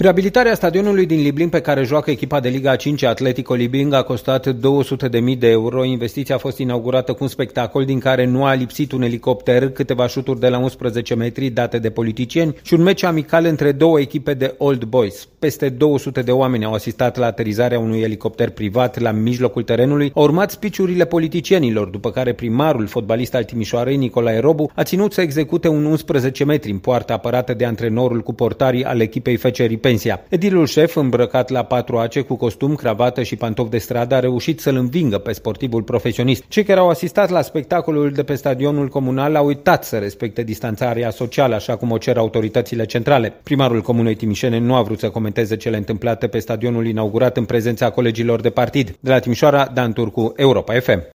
Reabilitarea stadionului din Liblin, pe care joacă echipa de Liga 5 Atletico Liblin, a costat 200.000 de euro. Investiția a fost inaugurată cu un spectacol din care nu a lipsit un elicopter, câteva șuturi de la 11 metri date de politicieni și un meci amical între două echipe de Old Boys. Peste 200 de oameni au asistat la aterizarea unui elicopter privat la mijlocul terenului. Au urmat spiciurile politicienilor, după care primarul, fotbalist al Timișoarei, Nicolae Robu, a ținut să execute un 11 metri în poarta apărată de antrenorul cu portarii al echipei FC Ripensia. Edilul șef, îmbrăcat la 4 cu costum, cravată și pantofi de stradă, a reușit să-l învingă pe sportivul profesionist. Cei care au asistat la spectacolul de pe stadionul comunal au uitat să respecte distanțarea socială, așa cum o cer autoritățile centrale. Primarul Comunei Timișene nu a vrut să comenteze cele întâmplate pe stadionul inaugurat în prezența colegilor de partid. De la Timișoara, Dan Turcu, Europa FM.